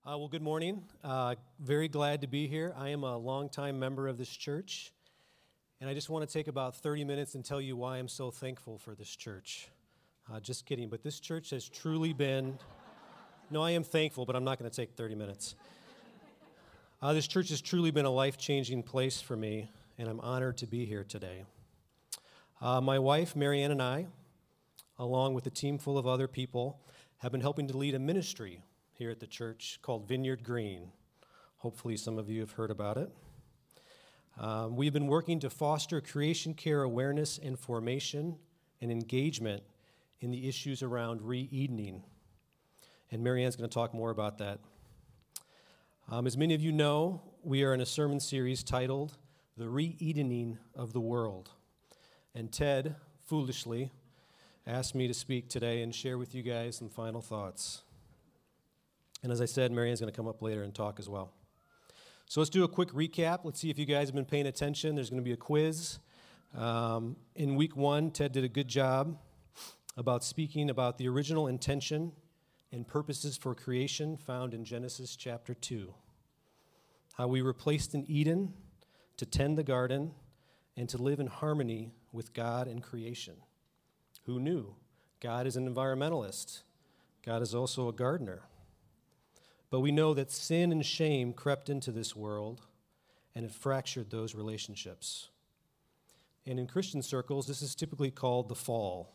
Well, good morning. Very glad to be here. I am a longtime member of this church, and I just want to take about 30 minutes and tell you why I'm so thankful for this church. Just kidding, but this church has truly been, no, I am thankful, but I'm not going to take 30 minutes. This church has truly been a life-changing place for me, and I'm honored to be here today. My wife, Marianne, and I, along with a team full of other people, have been helping to lead a ministry here at the church called Vineyard Green. Hopefully some of you have heard about it. We've been working to foster creation care awareness and formation and engagement in the issues around re-Edening. And Marianne's going to talk more about that. As many of you know, we are in a sermon series titled The Re-Edening of the World. And Ted, foolishly, asked me to speak today and share with you guys some final thoughts. And as I said, Marianne's going to come up later and talk as well. So let's do a quick recap. Let's see if you guys have been paying attention. There's going to be a quiz. In week 1, Ted did a good job about speaking about the original intention and purposes for creation found in Genesis chapter 2. How we were placed in Eden to tend the garden and to live in harmony with God and creation. Who knew? God is an environmentalist. God is also a gardener. But we know that sin and shame crept into this world, and it fractured those relationships. And in Christian circles, this is typically called the fall.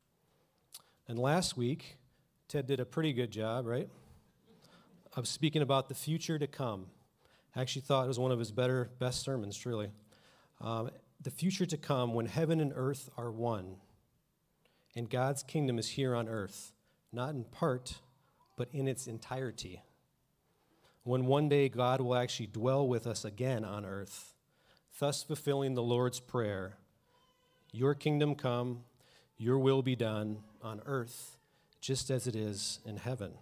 And last week, Ted did a pretty good job, right, of speaking about the future to come. I actually thought it was one of his best sermons, truly. The future to come when heaven and earth are one, and God's kingdom is here on earth, not in part, but in its entirety. When one day God will actually dwell with us again on earth, thus fulfilling the Lord's prayer, your kingdom come, your will be done on earth, just as it is in heaven.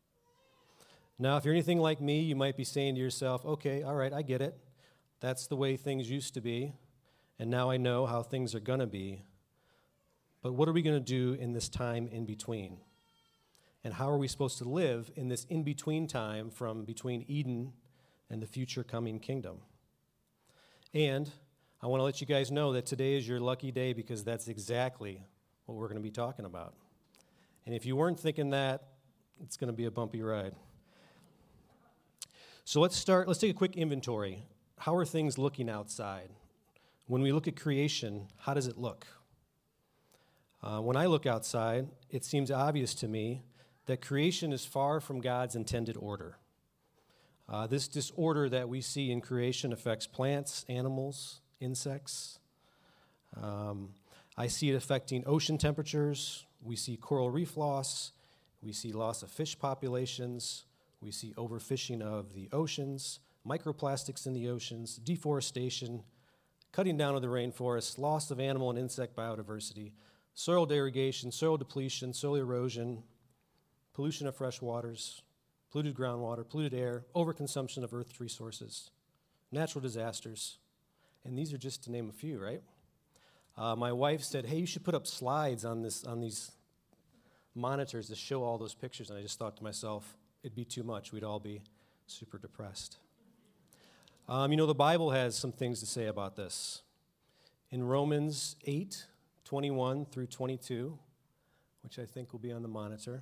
Now, if you're anything like me, you might be saying to yourself, okay, all right, I get it. That's the way things used to be, and now I know how things are going to be. But what are we going to do in this time in between? And how are we supposed to live in this in-between time from between Eden and the future coming kingdom? And I want to let you guys know that today is your lucky day because that's exactly what we're going to be talking about. And if you weren't thinking that, it's going to be a bumpy ride. So let's take a quick inventory. How are things looking outside? When we look at creation, how does it look? When I look outside, it seems obvious to me that creation is far from God's intended order. This disorder that we see in creation affects plants, animals, insects. I see it affecting ocean temperatures. We see coral reef loss. We see loss of fish populations. We see overfishing of the oceans, microplastics in the oceans, deforestation, cutting down of the rainforests, loss of animal and insect biodiversity, soil derogation, soil depletion, soil erosion, pollution of fresh waters, polluted groundwater, polluted air, overconsumption of Earth's resources, natural disasters. And these are just to name a few, right? My wife said, hey, you should put up slides on these monitors to show all those pictures. And I just thought to myself, it'd be too much. We'd all be super depressed. The Bible has some things to say about this. In Romans 8:21 through 22, which I think will be on the monitor,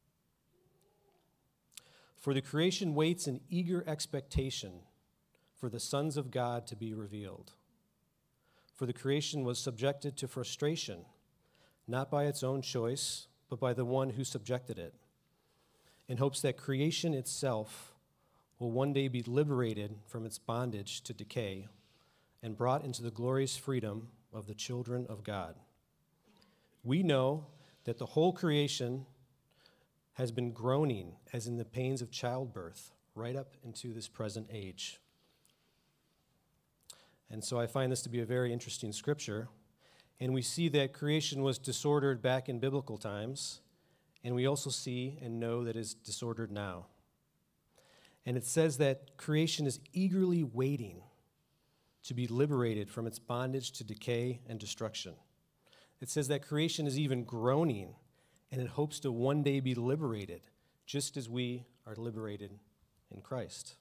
for the creation waits in eager expectation for the sons of God to be revealed. For the creation was subjected to frustration, not by its own choice, but by the one who subjected it, in hopes that creation itself will one day be liberated from its bondage to decay and brought into the glorious freedom of the children of God. We know that the whole creation has been groaning as in the pains of childbirth right up into this present age. And so I find this to be a very interesting scripture. And we see that creation was disordered back in biblical times, and we also see and know that it's disordered now. And it says that creation is eagerly waiting to be liberated from its bondage to decay and destruction. It says that creation is even groaning, and it hopes to one day be liberated, just as we are liberated in Christ.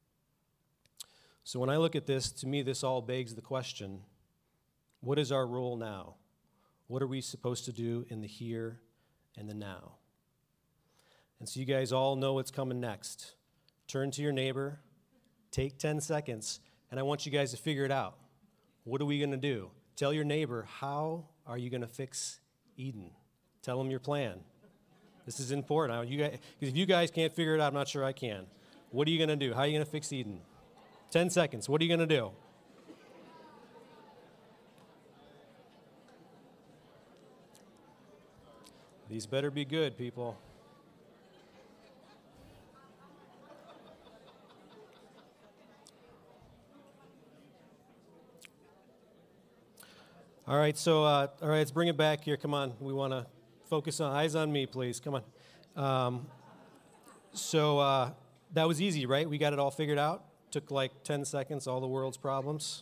So when I look at this, to me, this all begs the question, what is our role now? What are we supposed to do in the here and the now? And so you guys all know what's coming next. Turn to your neighbor, take 10 seconds, and I want you guys to figure it out. What are we going to do? Tell your neighbor, how are you going to fix Eden? Tell them your plan. This is important. Because if you guys can't figure it out, I'm not sure I can. What are you going to do? How are you going to fix Eden? 10 seconds. What are you going to do? These better be good, people. All right, let's bring it back here. Come on, we want to focus on, eyes on me, please. Come on. That was easy, right? We got it all figured out. Took like 10 seconds, all the world's problems.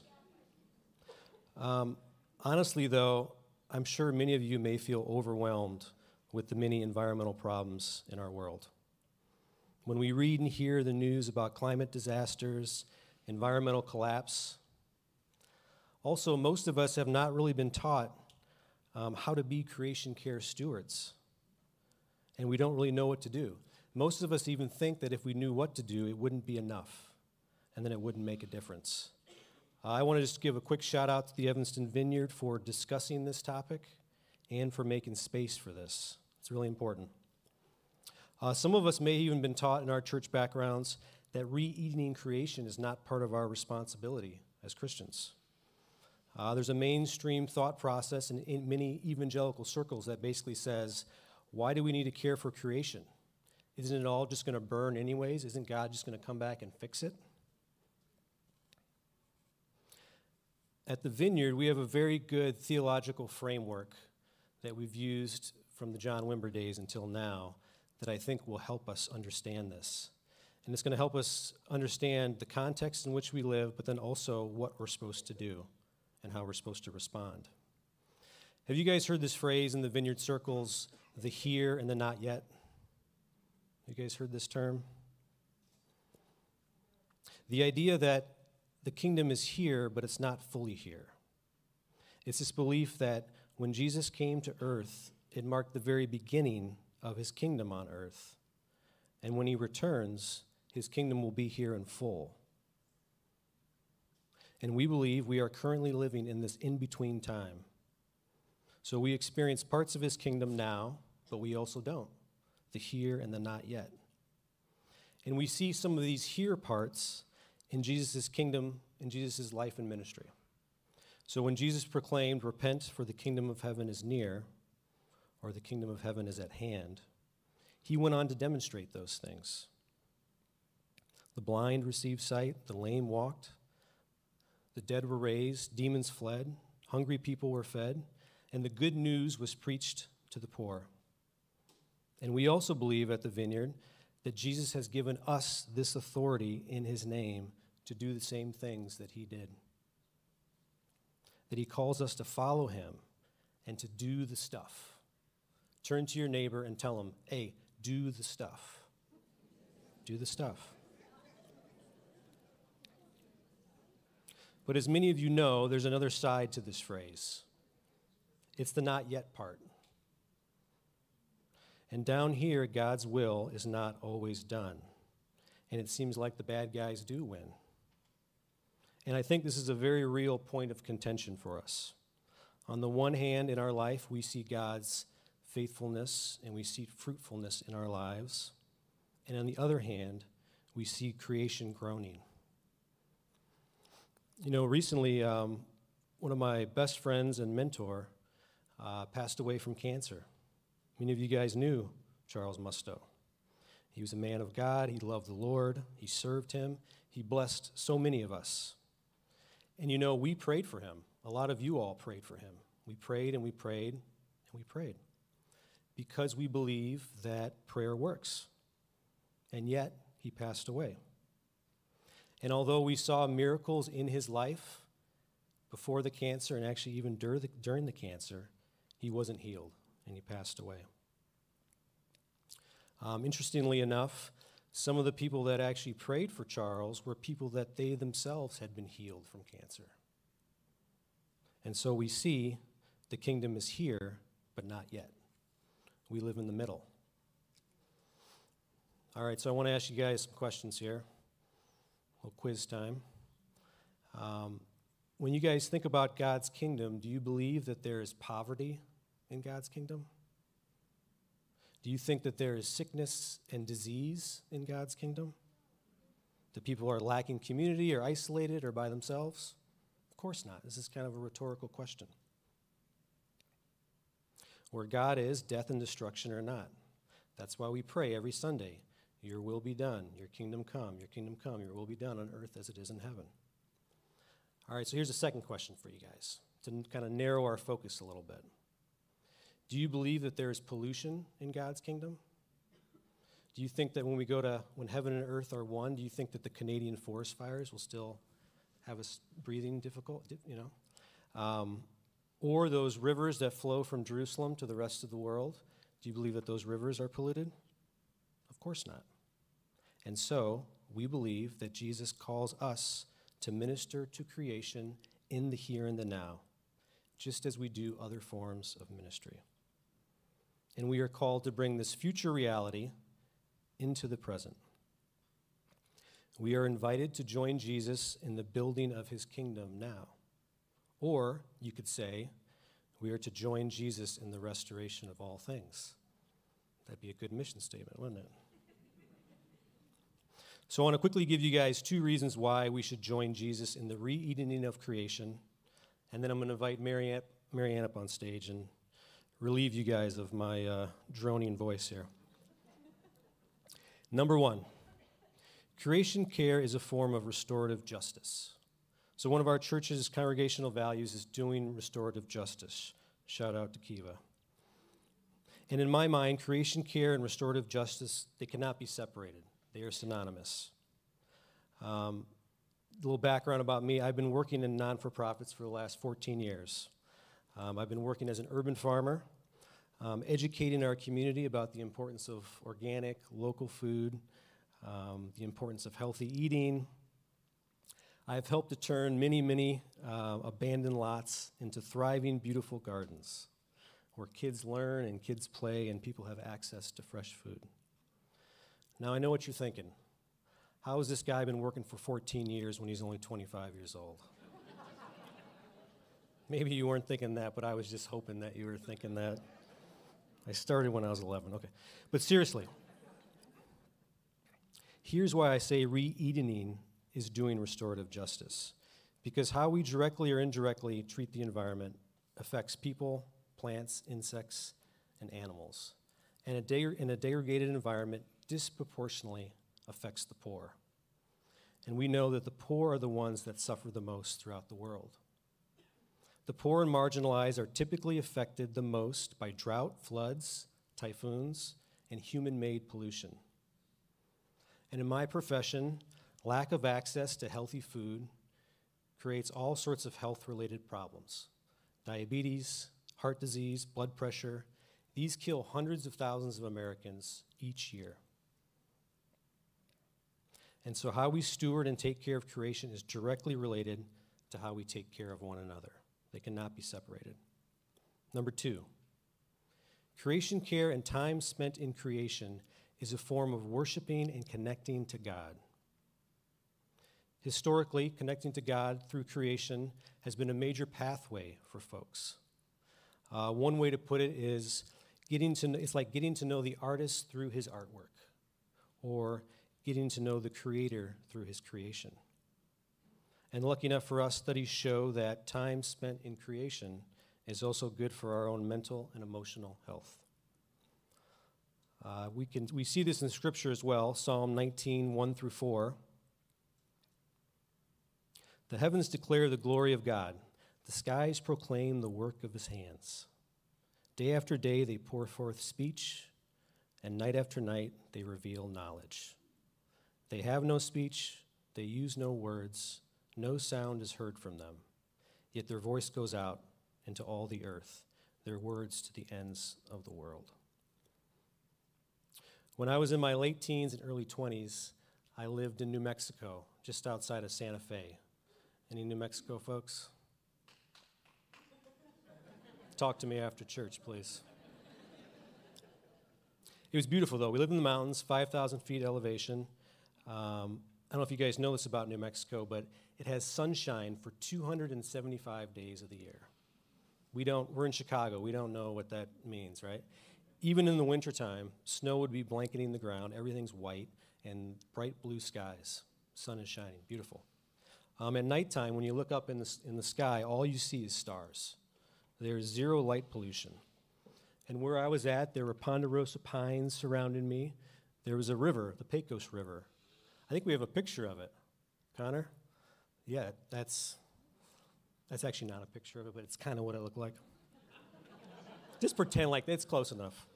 Honestly, though, I'm sure many of you may feel overwhelmed with the many environmental problems in our world. When we read and hear the news about climate disasters, environmental collapse, also, most of us have not really been taught how to be creation care stewards, and we don't really know what to do. Most of us even think that if we knew what to do, it wouldn't be enough, and then it wouldn't make a difference. I want to just give a quick shout out to the Evanston Vineyard for discussing this topic and for making space for this. It's really important. Some of us may have even been taught in our church backgrounds that re-eating creation is not part of our responsibility as Christians. There's a mainstream thought process in many evangelical circles that basically says, why do we need to care for creation? Isn't it all just going to burn anyways? Isn't God just going to come back and fix it? At the Vineyard, we have a very good theological framework that we've used from the John Wimber days until now that I think will help us understand this. And it's going to help us understand the context in which we live, but then also what we're supposed to do and how we're supposed to respond. Have you guys heard this phrase in the Vineyard circles, the here and the not yet? You guys heard this term? The idea that the kingdom is here, but it's not fully here. It's this belief that when Jesus came to earth, it marked the very beginning of his kingdom on earth. And when he returns, his kingdom will be here in full. And we believe we are currently living in this in-between time. So we experience parts of his kingdom now, but we also don't. The here and the not yet. And we see some of these here parts in Jesus' kingdom, in Jesus' life and ministry. So when Jesus proclaimed, repent for the kingdom of heaven is near, or the kingdom of heaven is at hand, he went on to demonstrate those things. The blind received sight, the lame walked, the dead were raised, demons fled, hungry people were fed, and the good news was preached to the poor. And we also believe at the Vineyard that Jesus has given us this authority in his name to do the same things that he did. That he calls us to follow him and to do the stuff. Turn to your neighbor and tell him, hey, do the stuff. Do the stuff. But as many of you know, there's another side to this phrase. It's the not yet part. And down here, God's will is not always done. And it seems like the bad guys do win. And I think this is a very real point of contention for us. On the one hand, in our life, we see God's faithfulness and we see fruitfulness in our lives. And on the other hand, we see creation groaning. You know, recently, one of my best friends and mentor passed away from cancer. Many of you guys knew Charles Musto. He was a man of God. He loved the Lord. He served him. He blessed so many of us. And you know, we prayed for him. A lot of you all prayed for him. We prayed and we prayed and we prayed because we believe that prayer works. And yet, he passed away. And although we saw miracles in his life before the cancer and actually even during the cancer, he wasn't healed and he passed away. Interestingly enough, Some of the people that actually prayed for Charles were people that they themselves had been healed from cancer. And so we see the kingdom is here, but not yet. We live in the middle. All right, so I want to ask you guys some questions here. A little quiz time. When you guys think about God's kingdom, do you believe that there is poverty in God's kingdom? Do you think that there is sickness and disease in God's kingdom? That people are lacking community or isolated or by themselves? Of course not. This is kind of a rhetorical question. Where God is, death and destruction are not. That's why we pray every Sunday, your will be done, your kingdom come, your will be done on earth as it is in heaven. All right, so here's a second question for you guys to kind of narrow our focus a little bit. Do you believe that there is pollution in God's kingdom? Do you think that when heaven and earth are one, do you think that the Canadian forest fires will still have us breathing difficult, or those rivers that flow from Jerusalem to the rest of the world, do you believe that those rivers are polluted? Of course not. And so, we believe that Jesus calls us to minister to creation in the here and the now, just as we do other forms of ministry. And we are called to bring this future reality into the present. We are invited to join Jesus in the building of his kingdom now. Or, you could say, we are to join Jesus in the restoration of all things. That'd be a good mission statement, wouldn't it? So I want to quickly give you guys 2 reasons why we should join Jesus in the re-Edening of creation. And then I'm going to invite Marianne up on stage and relieve you guys of my droning voice here. Number 1, creation care is a form of restorative justice. So one of our church's congregational values is doing restorative justice. Shout out to Kiva. And in my mind, creation care and restorative justice, they cannot be separated. They are synonymous. A little background about me, I've been working in non-for-profits for the last 14 years. I've been working as an urban farmer, educating our community about the importance of organic, local food, the importance of healthy eating. I've helped to turn many abandoned lots into thriving, beautiful gardens where kids learn and kids play and people have access to fresh food. Now, I know what you're thinking. How has this guy been working for 14 years when he's only 25 years old? Maybe you weren't thinking that, but I was just hoping that you were thinking that. I started when I was 11, okay. But seriously, here's why I say re-Edening is doing restorative justice. Because how we directly or indirectly treat the environment affects people, plants, insects, and animals. And in a degraded environment disproportionately affects the poor. And we know that the poor are the ones that suffer the most throughout the world. The poor and marginalized are typically affected the most by drought, floods, typhoons, and human-made pollution. And in my profession, lack of access to healthy food creates all sorts of health-related problems. Diabetes, heart disease, blood pressure, these kill hundreds of thousands of Americans each year. And so how we steward and take care of creation is directly related to how we take care of one another. They cannot be separated. Number 2, creation care and time spent in creation is a form of worshiping and connecting to God. Historically, connecting to God through creation has been a major pathway for folks. One way to put it is it's like getting to know the artist through his artwork, or getting to know the creator through his creation. And lucky enough for us, studies show that time spent in creation is also good for our own mental and emotional health. We see this in Scripture as well, Psalm 19, 1 through 4. The heavens declare the glory of God. The skies proclaim the work of his hands. Day after day they pour forth speech, and night after night they reveal knowledge. They have no speech, they use no words, no sound is heard from them. Yet their voice goes out into all the earth, their words to the ends of the world. When I was in my late teens and early 20s, I lived in New Mexico, just outside of Santa Fe. Any New Mexico folks? Talk to me after church, please. It was beautiful, though. We lived in the mountains, 5,000 feet elevation. I don't know if you guys know this about New Mexico, but it has sunshine for 275 days of the year. We're in Chicago. We don't know what that means, right? Even in the wintertime, snow would be blanketing the ground. Everything's white and bright blue skies. Sun is shining. Beautiful. At nighttime, when you look up in the sky, all you see is stars. There's zero light pollution. And where I was at, there were ponderosa pines surrounding me. There was a river, the Pecos River. I think we have a picture of it. Connor? Yeah, that's actually not a picture of it, but it's kind of what it looked like. Just pretend like it's close enough.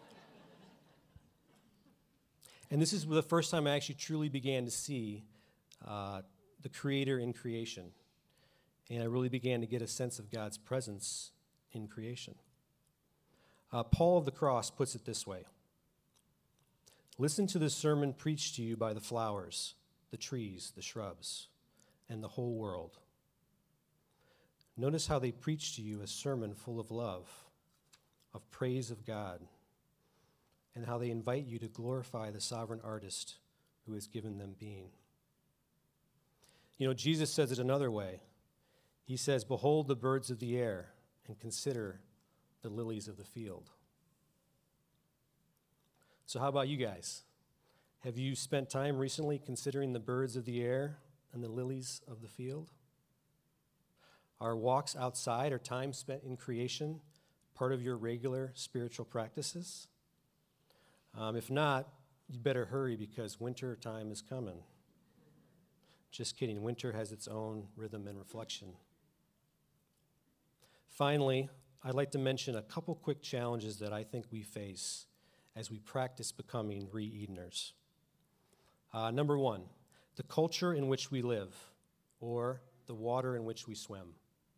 And this is the first time I actually truly began to see the Creator in creation. And I really began to get a sense of God's presence in creation. Paul of the Cross puts it this way. Listen to the sermon preached to you by the flowers, the trees, the shrubs, and the whole world. Notice how they preach to you a sermon full of love, of praise of God, and how they invite you to glorify the sovereign artist who has given them being. You know, Jesus says it another way. He says, behold the birds of the air and consider the lilies of the field. So how about you guys? Have you spent time recently considering the birds of the air and the lilies of the field? Are walks outside or time spent in creation part of your regular spiritual practices? If not, you better hurry because winter time is coming. Just kidding, winter has its own rhythm and reflection. Finally, I'd like to mention a couple quick challenges that I think we face as we practice becoming re-Edeners. Number one, the culture in which we live, or the water in which we swim.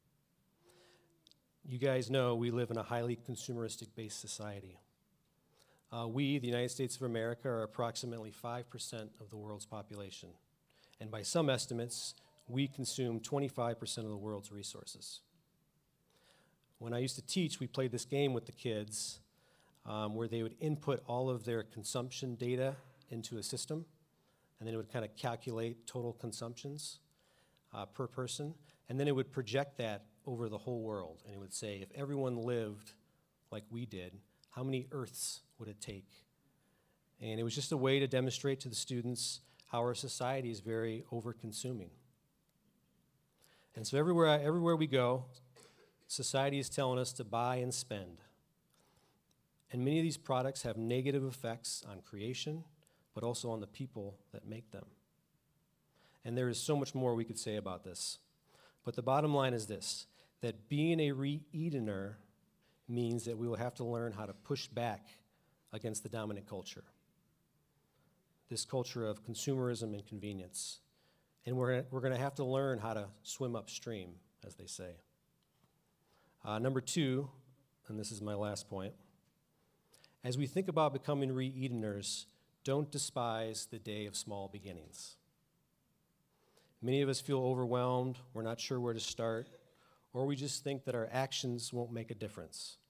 You guys know we live in a highly consumeristic-based society. We, the United States of America, are approximately 5% of the world's population. And by some estimates, we consume 25% of the world's resources. When I used to teach, we played this game with the kids where they would input all of their consumption data into a system, and then it would kind of calculate total consumptions per person, and then it would project that over the whole world, and it would say, if everyone lived like we did, how many Earths would it take? And it was just a way to demonstrate to the students how our society is very over-consuming. And so everywhere we go, society is telling us to buy and spend. And many of these products have negative effects on creation, but also on the people that make them. And there is so much more we could say about this. But the bottom line is this, that being a re-Edener means that we will have to learn how to push back against the dominant culture. This culture of consumerism and convenience. And we're going to have to learn how to swim upstream, as they say. Number two, and this is my last point, as we think about becoming re-Edeners, don't despise the day of small beginnings. Many of us feel overwhelmed, we're not sure where to start, or we just think that our actions won't make a difference.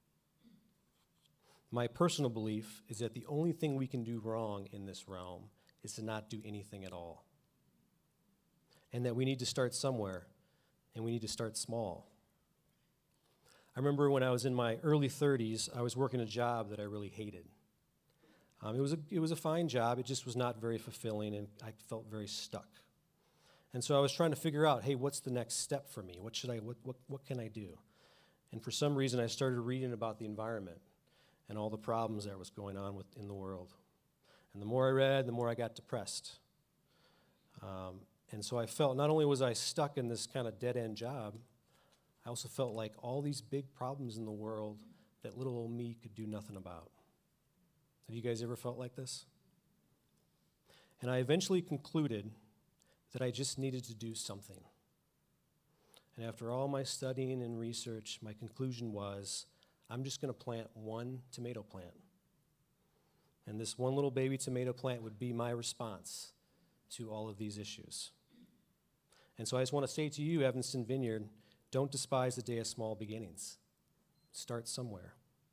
My personal belief is that the only thing we can do wrong in this realm is to not do anything at all. And that we need to start somewhere, and we need to start small. I remember when I was in my early 30s, I was working a job that I really hated. It was a fine job, it just was not very fulfilling, and I felt very stuck. And so I was trying to figure out, hey, what's the next step for me? What can I do? And for some reason, I started reading about the environment and all the problems that was going on in the world. And the more I read, the more I got depressed. And so I felt not only was I stuck in this kind of dead-end job, I also felt like all these big problems in the world that little old me could do nothing about. Have you guys ever felt like this? And I eventually concluded that I just needed to do something. And after all my studying and research, my conclusion was, I'm just going to plant one tomato plant. And this one little baby tomato plant would be my response to all of these issues. And so I just want to say to you, Evanston Vineyard, don't despise the day of small beginnings. Start somewhere.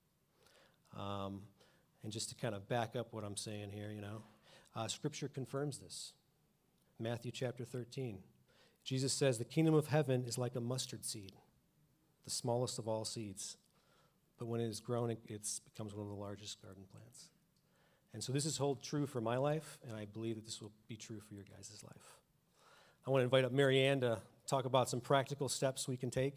And just to kind of back up what I'm saying here, Scripture confirms this. Matthew chapter 13. Jesus says, the kingdom of heaven is like a mustard seed, the smallest of all seeds. But when it is grown, it becomes one of the largest garden plants. And so this is hold true for my life, and I believe that this will be true for your guys' life. I want to invite up Mary Ann to talk about some practical steps we can take.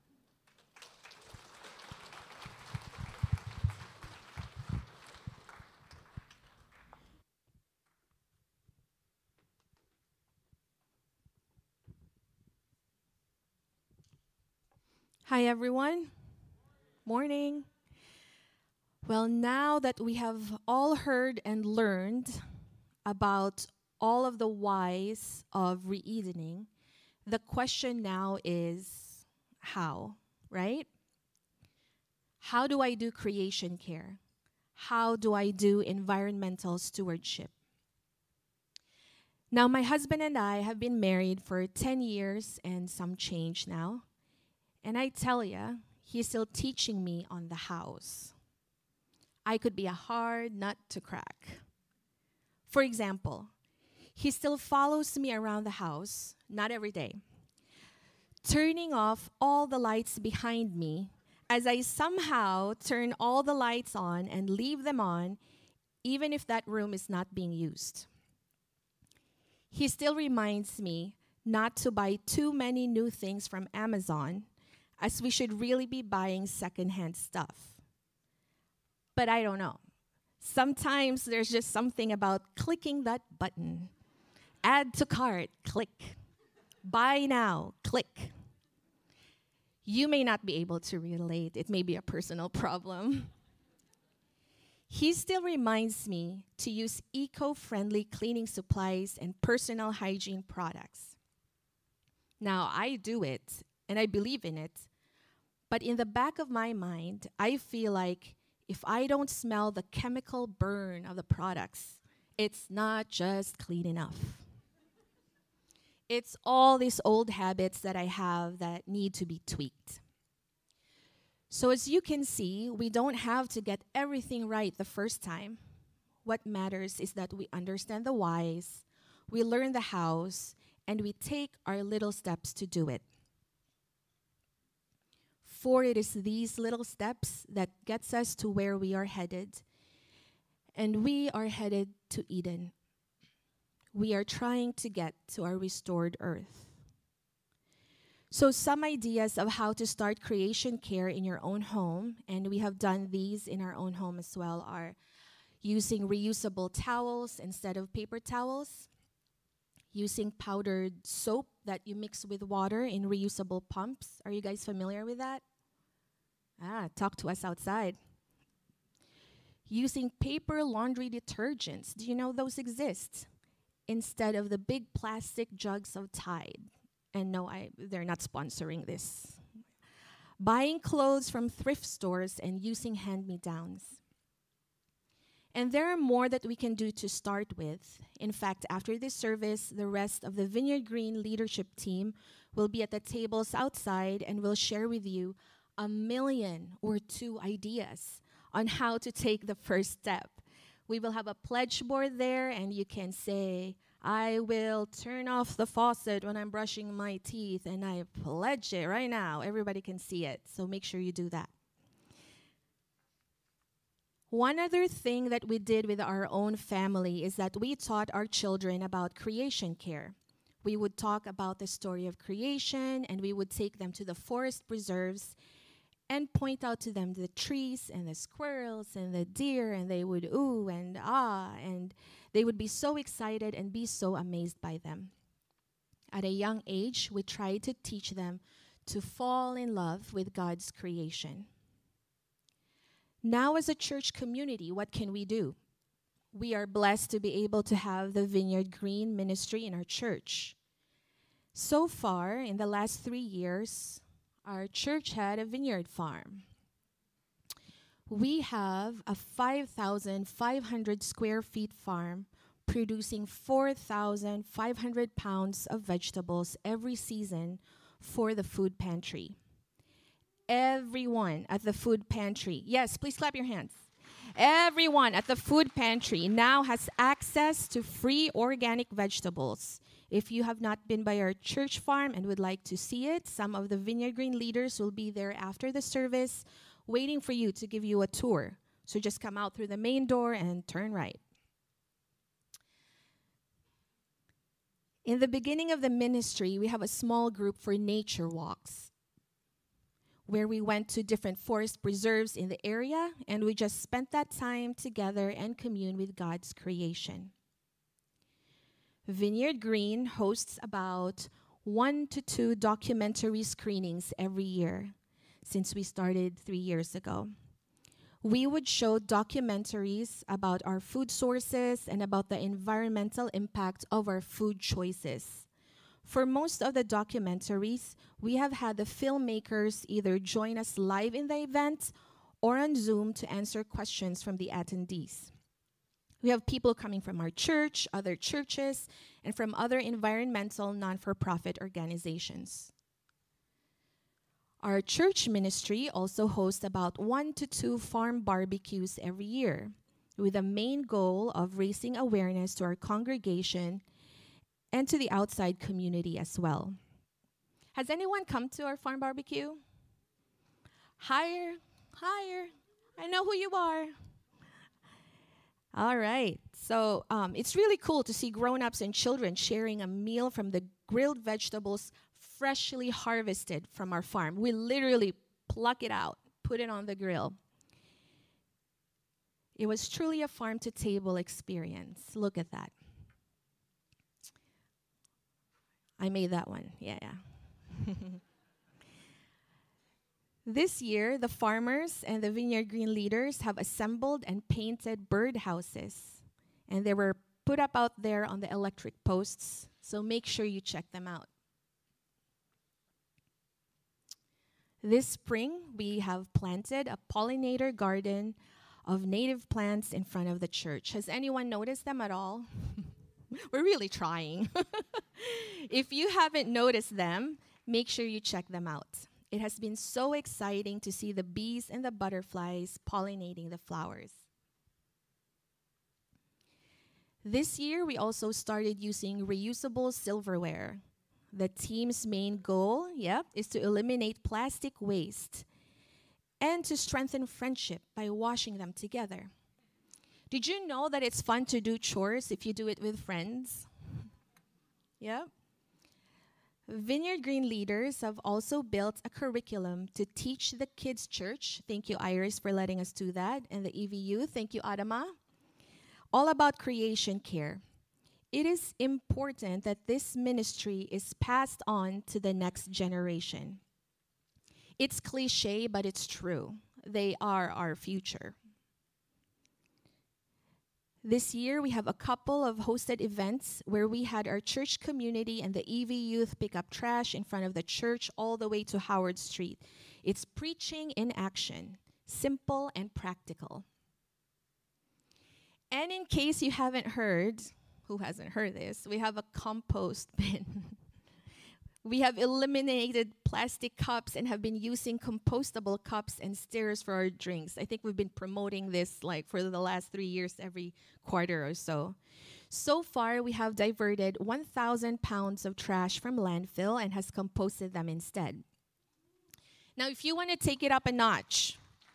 Hi, everyone. Morning. Well, now that we have all heard and learned about all of the whys of re-Edening, the question now is how, right? How do I do creation care? How do I do environmental stewardship? Now, my husband and I have been married for 10 years and some change now. And I tell you, he's still teaching me on the hows. I could be a hard nut to crack. For example, he still follows me around the house, not every day, turning off all the lights behind me as I somehow turn all the lights on and leave them on, even if that room is not being used. He still reminds me not to buy too many new things from Amazon, as we should really be buying secondhand stuff. But I don't know. Sometimes there's just something about clicking that button. Add to cart, click. Buy now, click. You may not be able to relate. It may be a personal problem. He still reminds me to use eco-friendly cleaning supplies and personal hygiene products. Now, I do it, and I believe in it. But in the back of my mind, I feel like if I don't smell the chemical burn of the products, it's not just clean enough. It's all these old habits that I have that need to be tweaked. So as you can see, we don't have to get everything right the first time. What matters is that we understand the whys, we learn the hows, and we take our little steps to do it. For it is these little steps that gets us to where we are headed. And we are headed to Eden. We are trying to get to our restored earth. So some ideas of how to start creation care in your own home, and we have done these in our own home as well, are using reusable towels instead of paper towels, using powdered soap that you mix with water in reusable pumps. Are you guys familiar with that? Talk to us outside. Using paper laundry detergents. Do you know those exist? Instead of the big plastic jugs of Tide. And no, they're not sponsoring this. Buying clothes from thrift stores and using hand-me-downs. And there are more that we can do to start with. In fact, after this service, the rest of the Vineyard Green leadership team will be at the tables outside and will share with you 1 million or 2 ideas on how to take the first step. We will have a pledge board there, and you can say, I will turn off the faucet when I'm brushing my teeth, and I pledge it right now. Everybody can see it, so make sure you do that. One other thing that we did with our own family is that we taught our children about creation care. We would talk about the story of creation, and we would take them to the forest preserves and point out to them the trees and the squirrels and the deer, and they would ooh and ah, and they would be so excited and be so amazed by them. At a young age, we tried to teach them to fall in love with God's creation. Now, as a church community, what can we do? We are blessed to be able to have the Vineyard Green ministry in our church. So far, in the last 3 years, our church had a vineyard farm. We have a 5,500 square feet farm producing 4,500 pounds of vegetables every season for the food pantry. Everyone at the food pantry, yes, please clap your hands. Everyone at the food pantry now has access to free organic vegetables. If you have not been by our church farm and would like to see it, some of the Vineyard Green leaders will be there after the service waiting for you to give you a tour. So just come out through the main door and turn right. In the beginning of the ministry, we have a small group for nature walks, where we went to different forest preserves in the area, and we just spent that time together and commune with God's creation. Vineyard Green hosts about 1 to 2 documentary screenings every year since we started 3 years ago. We would show documentaries about our food sources and about the environmental impact of our food choices. For most of the documentaries, we have had the filmmakers either join us live in the event or on Zoom to answer questions from the attendees. We have people coming from our church, other churches, and from other environmental non-for-profit organizations. Our church ministry also hosts about 1 to 2 farm barbecues every year, with the main goal of raising awareness to our congregation and to the outside community as well. Has anyone come to our farm barbecue? Higher. I know who you are. All right. So it's really cool to see grown-ups and children sharing a meal from the grilled vegetables freshly harvested from our farm. We literally pluck it out, put it on the grill. It was truly a farm-to-table experience. Look at that. I made that one. Yeah. This year, the farmers and the Vineyard Green leaders have assembled and painted birdhouses, and they were put up out there on the electric posts, so make sure you check them out. This spring, we have planted a pollinator garden of native plants in front of the church. Has anyone noticed them at all? We're really trying. If you haven't noticed them, make sure you check them out. It has been so exciting to see the bees and the butterflies pollinating the flowers. This year, we also started using reusable silverware. The team's main goal, is to eliminate plastic waste and to strengthen friendship by washing them together. Did you know that it's fun to do chores if you do it with friends? Yeah. Vineyard Green leaders have also built a curriculum to teach the kids' church. Thank you, Iris, for letting us do that. And the EVU, thank you, Adama. All about creation care. It is important that this ministry is passed on to the next generation. It's cliche, but it's true. They are our future. This year, we have a couple of hosted events where we had our church community and the EV youth pick up trash in front of the church all the way to Howard Street. It's preaching in action, simple and practical. And in case you haven't heard, who hasn't heard this, we have a compost bin. We have eliminated plastic cups and have been using compostable cups and stirrers for our drinks. I think we've been promoting this for the last 3 years, every quarter or so. So far, we have diverted 1,000 pounds of trash from landfill and has composted them instead. Now, if you want to take it up a notch,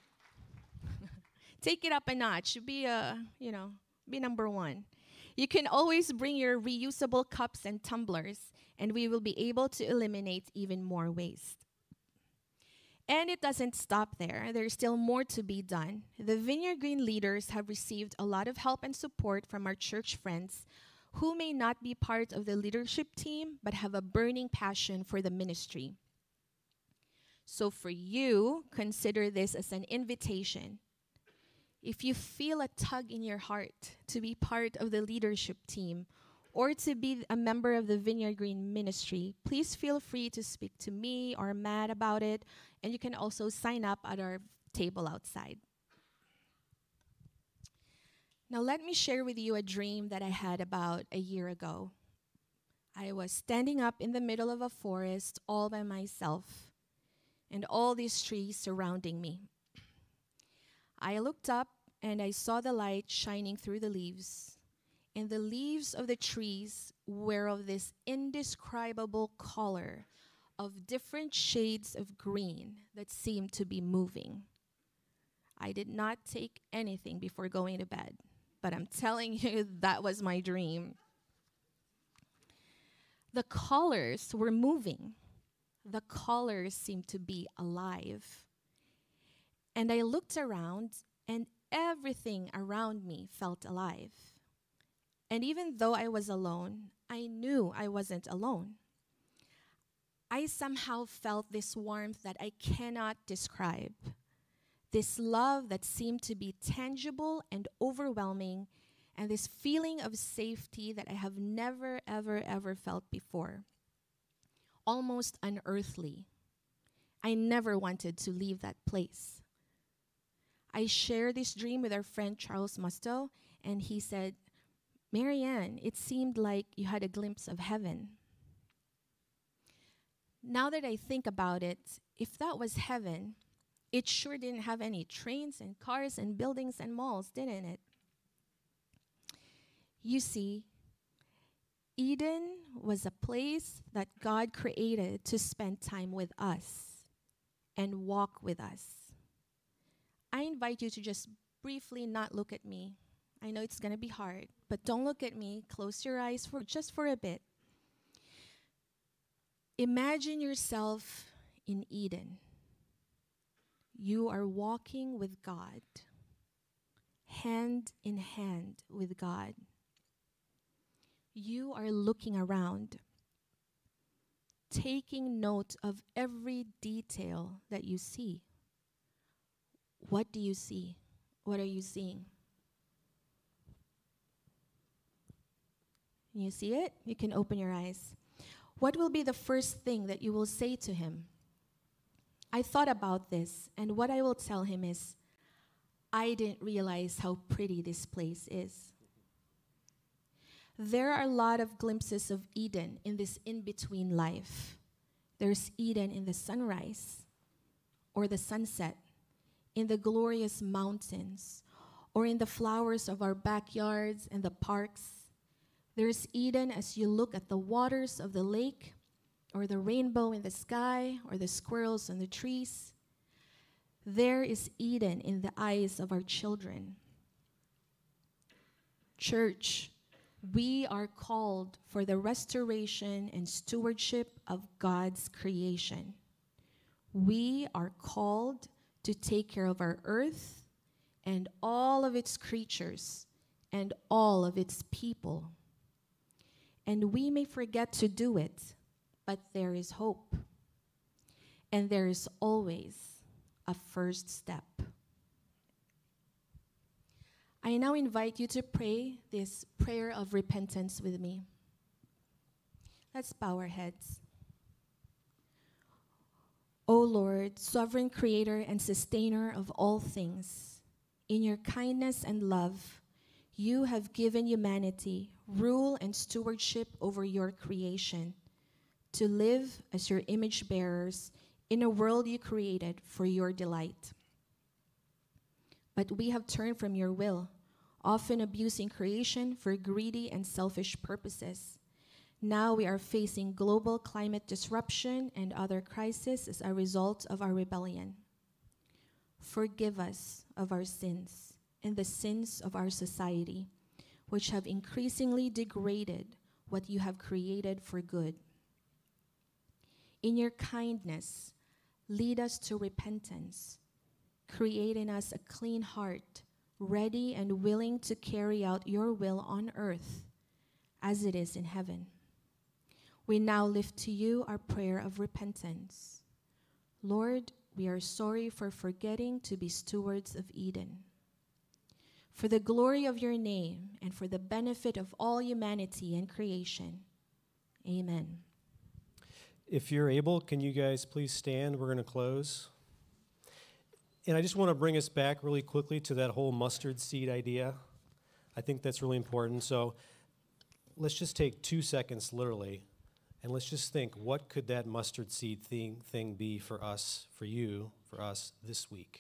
be number one. You can always bring your reusable cups and tumblers, and we will be able to eliminate even more waste. And it doesn't stop there. There's still more to be done. The Vineyard Green leaders have received a lot of help and support from our church friends who may not be part of the leadership team but have a burning passion for the ministry. So for you, consider this as an invitation. If you feel a tug in your heart to be part of the leadership team or to be a member of the Vineyard Green ministry, please feel free to speak to me or Matt about it, and you can also sign up at our table outside. Now, let me share with you a dream that I had about a year ago. I was standing up in the middle of a forest all by myself, and all these trees surrounding me. I looked up and I saw the light shining through the leaves, and the leaves of the trees were of this indescribable color of different shades of green that seemed to be moving. I did not take anything before going to bed, but I'm telling you, that was my dream. The colors were moving. The colors seemed to be alive. And I looked around, and everything around me felt alive. And even though I was alone, I knew I wasn't alone. I somehow felt this warmth that I cannot describe. This love that seemed to be tangible and overwhelming, and this feeling of safety that I have never, ever, ever felt before. Almost unearthly. I never wanted to leave that place. I shared this dream with our friend Charles Musto, and he said, "Marianne, it seemed like you had a glimpse of heaven." Now that I think about it, if that was heaven, it sure didn't have any trains and cars and buildings and malls, didn't it? You see, Eden was a place that God created to spend time with us and walk with us. I invite you to just briefly not look at me. I know it's going to be hard, but don't look at me. Close your eyes for just for a bit. Imagine yourself in Eden. You are walking with God, hand in hand with God. You are looking around, taking note of every detail that you see. What do you see? What are you seeing? Can you see it? You can open your eyes. What will be the first thing that you will say to him? I thought about this, and what I will tell him is, I didn't realize how pretty this place is. There are a lot of glimpses of Eden in this in-between life. There's Eden in the sunrise or the sunset, in the glorious mountains, or in the flowers of our backyards and the parks. There's Eden as you look at the waters of the lake, or the rainbow in the sky, or the squirrels on the trees. There is Eden in the eyes of our children. Church, we are called for the restoration and stewardship of God's creation. We are called to take care of our earth and all of its creatures and all of its people. And we may forget to do it, but there is hope. And there is always a first step. I now invite you to pray this prayer of repentance with me. Let's bow our heads. O Lord, sovereign creator and sustainer of all things, in your kindness and love, you have given humanity rule and stewardship over your creation, to live as your image bearers in a world you created for your delight. But we have turned from your will, often abusing creation for greedy and selfish purposes. Now we are facing global climate disruption and other crises as a result of our rebellion. Forgive us of our sins and the sins of our society, which have increasingly degraded what you have created for good. In your kindness, lead us to repentance. Create in us a clean heart, ready and willing to carry out your will on earth as it is in heaven. We now lift to you our prayer of repentance. Lord, we are sorry for forgetting to be stewards of Eden. For the glory of your name and for the benefit of all humanity and creation. Amen. If you're able, can you guys please stand? We're going to close. And I just want to bring us back really quickly to that whole mustard seed idea. I think that's really important. So let's just take 2 seconds, literally, and let's just think, what could that mustard seed thing be for us, for you, for us this week?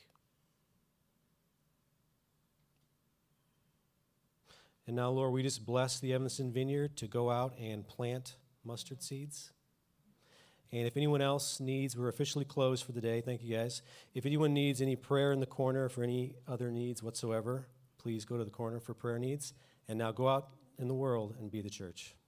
And now, Lord, we just bless the Evanston Vineyard to go out and plant mustard seeds. And if anyone else needs, we're officially closed for the day. Thank you, guys. If anyone needs any prayer in the corner for any other needs whatsoever, please go to the corner for prayer needs. And now go out in the world and be the church.